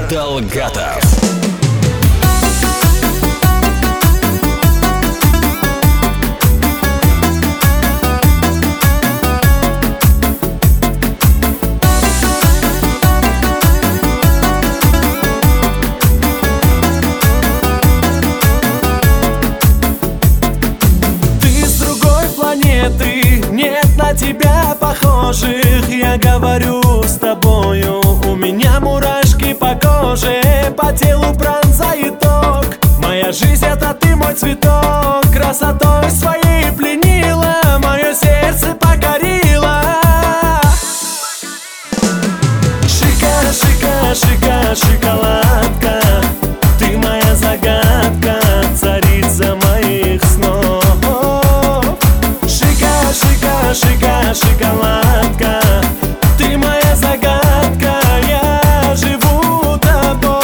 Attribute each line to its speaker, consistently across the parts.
Speaker 1: Далгатов.
Speaker 2: Нет на тебя похожих. Я говорю с тобою, у меня мурашки по коже, по телу пронзает ток. Моя жизнь — это ты, мой цветок. Красотой своей пленила, мое сердце покорила. Шика, шика, шика, шоколадка, ты моя загадка, царица моих снов. Шика, шоколадка, ты моя загадка, я живу тобой.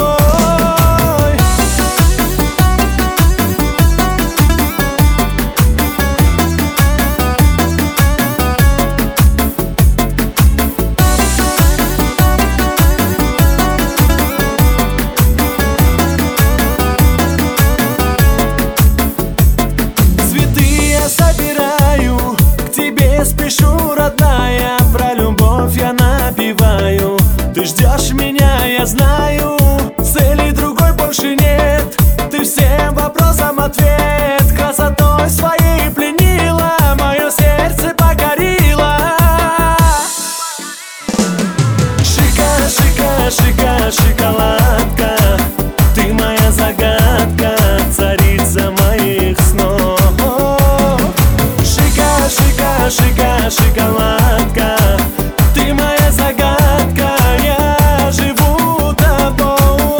Speaker 2: Цветы я собираю, спешу, родная, про любовь я напеваю. Ты ждешь меня, я знаю, цели другой больше нет. Ты всем вопросам ответ, красотой своей пленила, мое сердце покорила. Шика, шика, шика, шоколадка, ты моя загадка, царица моих снов. Шика, шика, шоколадка, ты моя загадка, я живу тобой.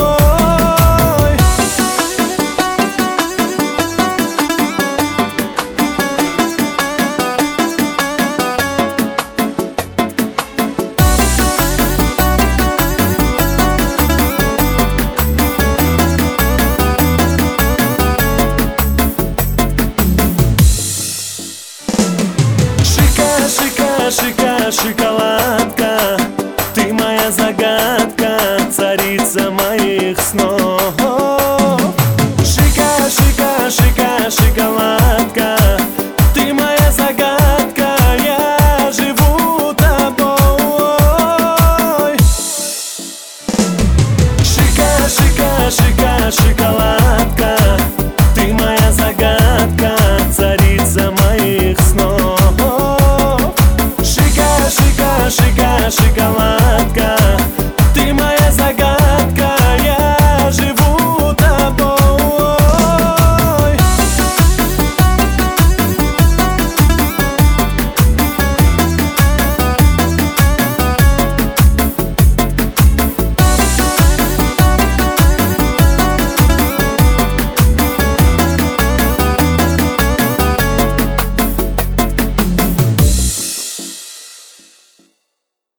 Speaker 2: Шика, шика, шоколадка, ты моя загадка, царица моих снов. Шика, шика, шика, шоколадка, ты моя загадка, я живу тобой. Шика, шика, шика, шоколадка, ты моя загадка, царица моих снов.